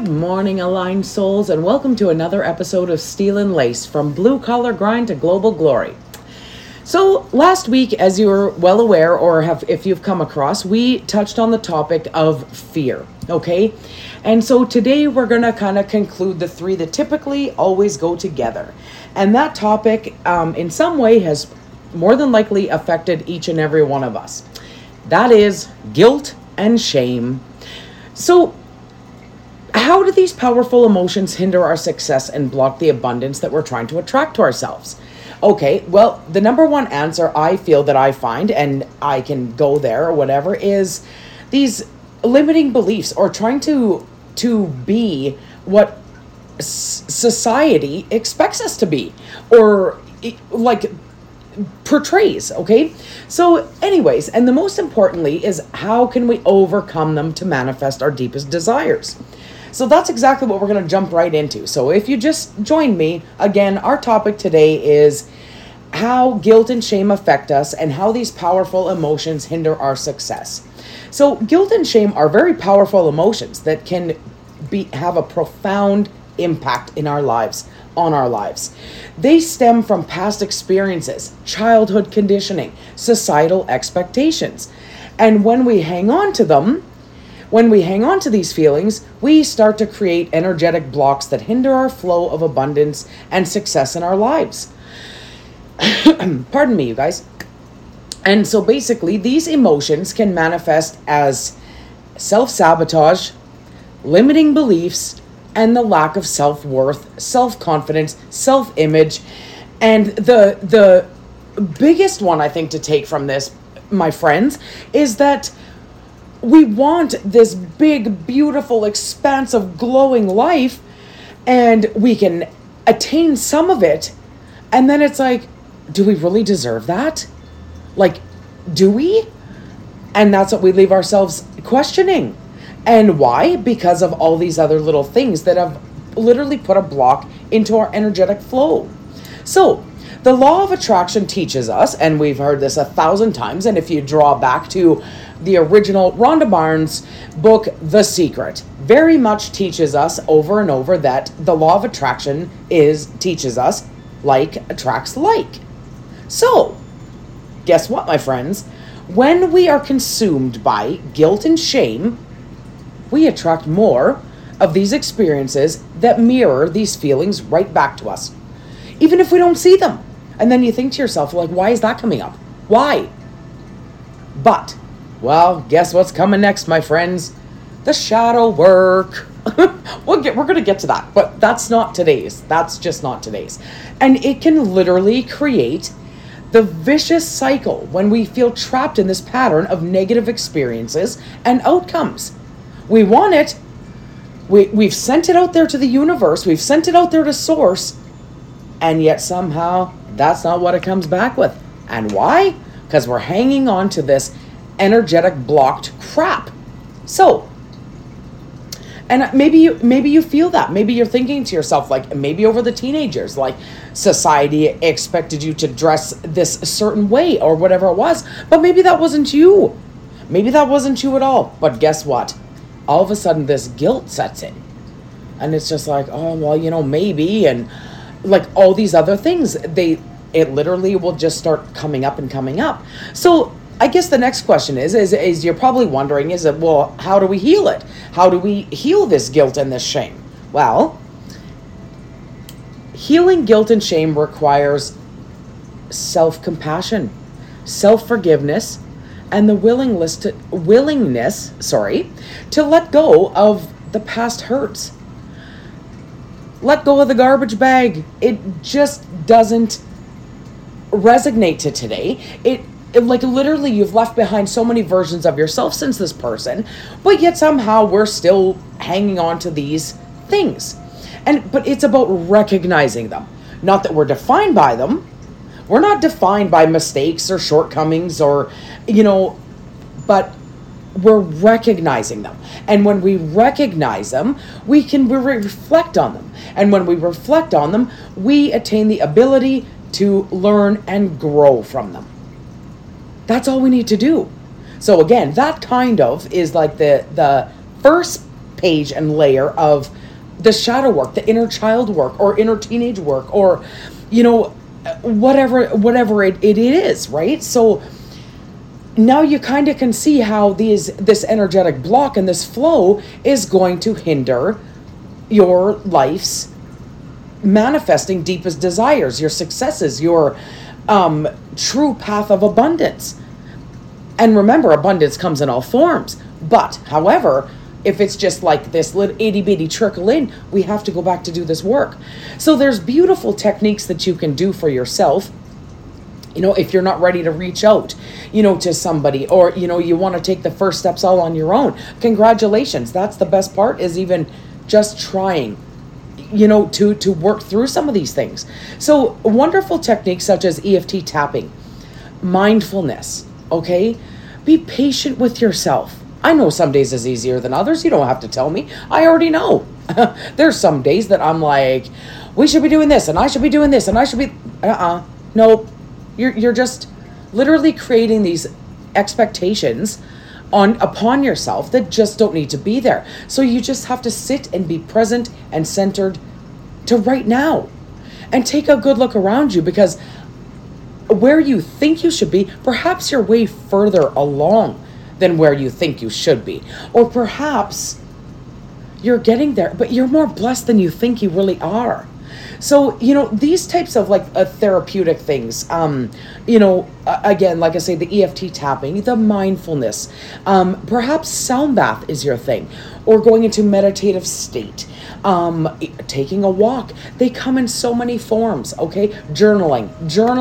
Good morning, aligned souls, and welcome to another episode of Steel and Lace, from blue collar grind to global glory. So last week, as you're well aware, or if you've come across, we touched on the topic of fear, okay? And so today we're going to kind of conclude the three that typically always go together. And that topic, in some way, has more than likely affected each and every one of us. That is guilt and shame. So how do these powerful emotions hinder our success and block the abundance that we're trying to attract to ourselves? Okay, well, the number one answer I feel that I find, and I can go there or whatever, is these limiting beliefs, or trying to be what society expects us to be, or like portrays, okay? So anyways, and the most importantly is, how can we overcome them to manifest our deepest desires? So that's exactly what we're going to jump right into. So if you just joined me, again, our topic today is how guilt and shame affect us and how these powerful emotions hinder our success. So guilt and shame are very powerful emotions that can have a profound impact in our lives, on our lives. They stem from past experiences, childhood conditioning, societal expectations. And when we hang on to them, when we hang on to these feelings, we start to create energetic blocks that hinder our flow of abundance and success in our lives. Pardon me, you guys. And so basically, these emotions can manifest as self-sabotage, limiting beliefs, and the lack of self-worth, self-confidence, self-image. And the biggest one, I think, to take from this, my friends, is that we want this big, beautiful, expansive, glowing life, and we can attain some of it, and then it's like, do we really deserve that? Like, do we? And that's what we leave ourselves questioning. And why? Because of all these other little things that have literally put a block into our energetic flow. So the law of attraction teaches us, and we've heard this 1,000 times, and if you draw back to the original Rhonda Barnes book, The Secret, very much teaches us over and over that the law of attraction teaches us like attracts like. So, guess what, my friends? When we are consumed by guilt and shame, we attract more of these experiences that mirror these feelings right back to us, even if we don't see them. And then you think to yourself, like, why is that coming up? Why? But, well, guess what's coming next, my friends? The shadow work. We're going to get to that, but that's not today's. That's just not today's. And it can literally create the vicious cycle when we feel trapped in this pattern of negative experiences and outcomes. We want it. We've sent it out there to the universe. We've sent it out there to source. And yet somehow that's not what it comes back with. And why? Because we're hanging on to this energetic blocked crap. So, and maybe you feel that. Maybe you're thinking to yourself, like, maybe over the teenagers, like, society expected you to dress this certain way or whatever it was. But maybe that wasn't you. Maybe that wasn't you at all. But guess what? All of a sudden this guilt sets in. And it's just like, oh, well, maybe. And like all these other things, it literally will just start coming up and coming up. So I guess the next question is you're probably wondering, well, how do we heal it? How do we heal this guilt and this shame? Well, healing guilt and shame requires self-compassion, self-forgiveness, and the willingness to let go of the past hurts. Let go of the garbage bag. It just doesn't resonate to today. It like literally you've left behind so many versions of yourself since this person, but yet somehow we're still hanging on to these things. But it's about recognizing them. Not that we're defined by them. We're not defined by mistakes or shortcomings or, but we're recognizing them. And when we recognize them, we can reflect on them. And when we reflect on them, we attain the ability to learn and grow from them. That's all we need to do. So again, that kind of is like the first page and layer of the shadow work, the inner child work, or inner teenage work, or, whatever it is, right? So now you kind of can see how this energetic block and this flow is going to hinder your life's manifesting deepest desires, your successes, your true path of abundance. And remember, abundance comes in all forms. But, however, if it's just like this little itty bitty trickle in, we have to go back to do this work. So there's beautiful techniques that you can do for yourself. If you're not ready to reach out, to somebody, or, you want to take the first steps all on your own, congratulations. That's the best part, is even just trying, to work through some of these things. So wonderful techniques such as EFT tapping, mindfulness, okay? Be patient with yourself. I know some days is easier than others. You don't have to tell me. I already know. There's some days that I'm like, we should be doing this, and I should be doing this, and I should be, nope. You're just literally creating these expectations upon yourself that just don't need to be there. So you just have to sit and be present and centered to right now, and take a good look around you, because where you think you should be, perhaps you're way further along than where you think you should be, or perhaps you're getting there, but you're more blessed than you think you really are. So, these types of therapeutic things, again, like I say, the EFT tapping, the mindfulness, perhaps sound bath is your thing, or going into meditative state, taking a walk. They come in so many forms, okay? Journaling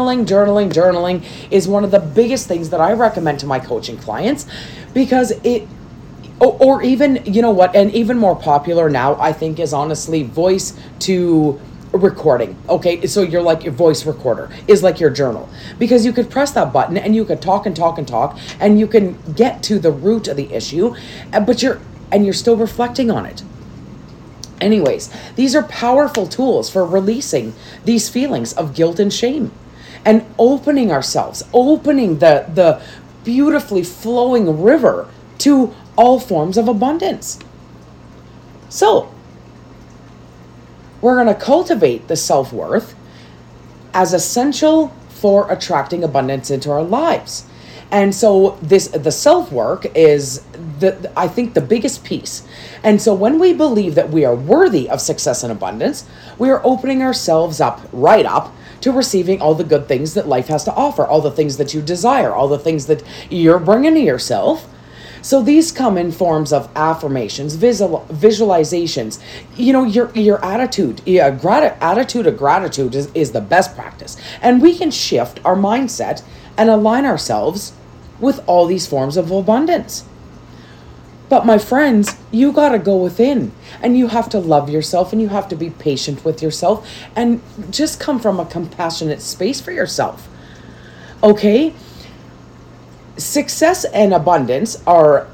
is one of the biggest things that I recommend to my coaching clients, because or even, and even more popular now, I think, is honestly voice to recording. Okay, so you're like, your voice recorder is like your journal, because you could press that button and you could talk and talk and talk, and you can get to the root of the issue, but you're still reflecting on it. Anyways, these are powerful tools for releasing these feelings of guilt and shame, and opening the beautifully flowing river to all forms of abundance. So we're going to cultivate the self-worth as essential for attracting abundance into our lives. And so the self-work is I think the biggest piece. And so when we believe that we are worthy of success and abundance, we are opening ourselves right up to receiving all the good things that life has to offer, all the things that you desire, all the things that you're bringing to yourself. So these come in forms of affirmations, visualizations, your attitude. Attitude of gratitude is the best practice. And we can shift our mindset and align ourselves with all these forms of abundance. But my friends, you got to go within, and you have to love yourself, and you have to be patient with yourself, and just come from a compassionate space for yourself. Okay? Success and abundance are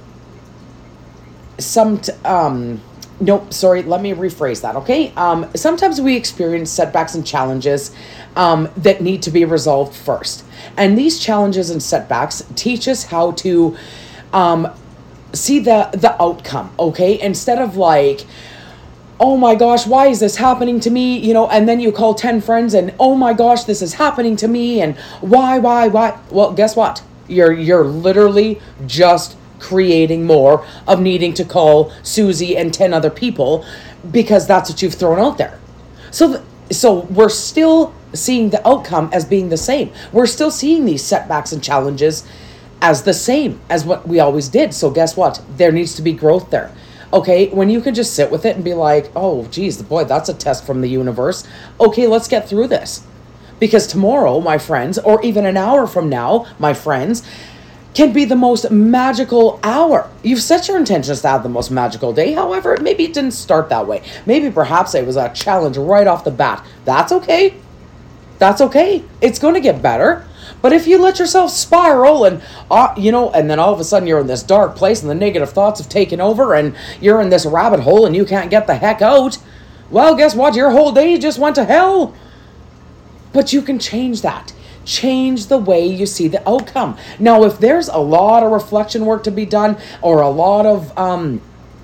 let me rephrase that, okay? Sometimes we experience setbacks and challenges that need to be resolved first. And these challenges and setbacks teach us how to see the outcome, okay? Instead of like, oh my gosh, why is this happening to me? And then you call 10 friends and, oh my gosh, this is happening to me, and why? Well, guess what? You're literally just creating more of needing to call Susie and 10 other people, because that's what you've thrown out there. So we're still seeing the outcome as being the same. We're still seeing these setbacks and challenges as the same as what we always did. So guess what? There needs to be growth there. Okay, when you can just sit with it and be like, oh, geez, boy, that's a test from the universe. Okay, let's get through this. Because tomorrow, my friends, or even an hour from now, my friends, can be the most magical hour. You've set your intentions to have the most magical day. However, maybe it didn't start that way. Maybe perhaps it was a challenge right off the bat. That's okay. That's okay. It's going to get better. But if you let yourself spiral and then all of a sudden you're in this dark place and the negative thoughts have taken over and you're in this rabbit hole and you can't get the heck out, well, guess what? Your whole day just went to hell. But you can change that. Change the way you see the outcome. Now, if there's a lot of reflection work to be done, or a lot of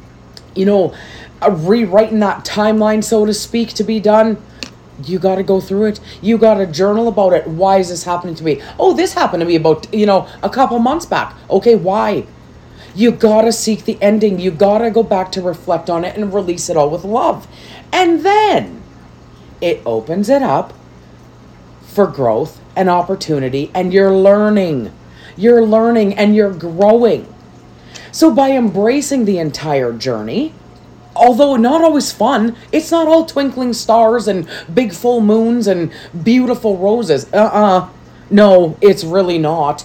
you know, rewriting that timeline, so to speak, to be done. You got to go through it. You got to journal about it. Why is this happening to me? Oh, this happened to me about, a couple months back. Okay, why? You got to seek the ending. You got to go back to reflect on it and release it all with love. And then it opens it up for growth and opportunity, and you're learning. You're learning and you're growing. So by embracing the entire journey, although not always fun, it's not all twinkling stars and big full moons and beautiful roses. No, it's really not.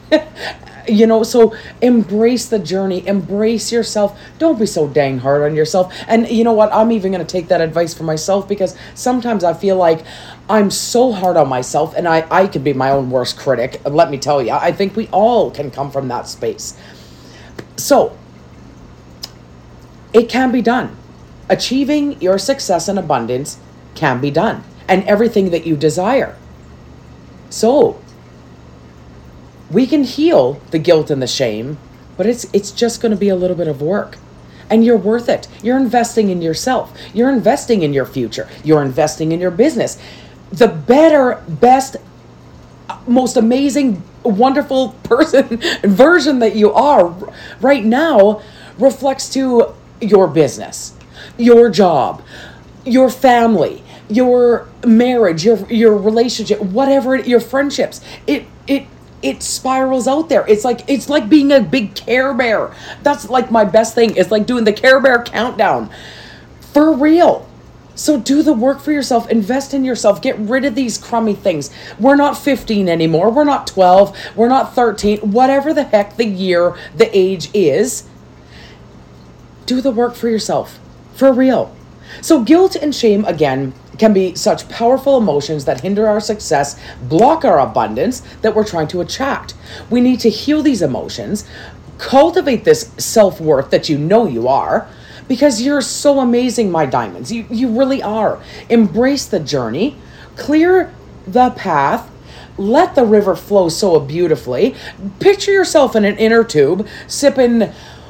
So embrace the journey, embrace yourself. Don't be so dang hard on yourself. And you know what? I'm even going to take that advice for myself, because sometimes I feel like I'm so hard on myself, and I could be my own worst critic. Let me tell you, I think we all can come from that space. So it can be done. Achieving your success and abundance can be done, and everything that you desire. So we can heal the guilt and the shame, but it's just going to be a little bit of work. And you're worth it. You're investing in yourself. You're investing in your future. You're investing in your business. The better, best, most amazing, wonderful person version that you are right now reflects to your business, your job, your family, your marriage, your relationship, whatever, your friendships. It spirals out there. It's like being a big Care Bear. That's like my best thing. It's like doing the Care Bear countdown. For real. So do the work for yourself. Invest in yourself. Get rid of these crummy things. We're not 15 anymore. We're not 12. We're not 13. Whatever the heck the year, the age is. Do the work for yourself. For real. So guilt and shame, again, can be such powerful emotions that hinder our success, block our abundance that we're trying to attract. We need to heal these emotions, cultivate this self-worth that you know you are, because you're so amazing, my diamonds. You really are. Embrace the journey, clear the path, let the river flow so beautifully. Picture yourself in an inner tube, sipping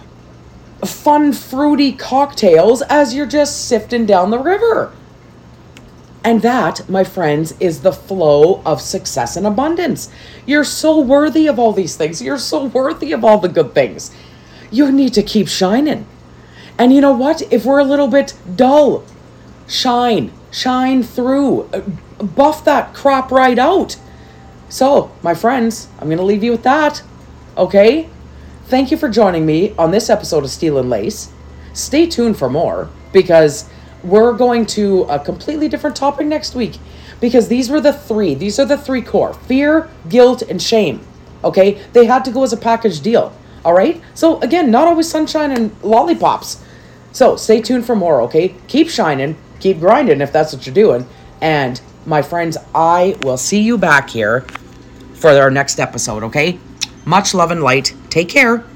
fun, fruity cocktails as you're just sifting down the river. And that, my friends, is the flow of success and abundance. You're so worthy of all these things. You're so worthy of all the good things. You need to keep shining. And you know what? If we're a little bit dull, shine through, buff that crap right out. So, my friends, I'm going to leave you with that. Okay? Thank you for joining me on this episode of Steel and Lace. Stay tuned for more, because we're going to a completely different topic next week, because these are the three core: fear, guilt, and shame. Okay? They had to go as a package deal. All right? So again, not always sunshine and lollipops. So stay tuned for more, okay? Keep shining, keep grinding if that's what you're doing. And my friends, I will see you back here for our next episode, okay? Much love and light. Take care.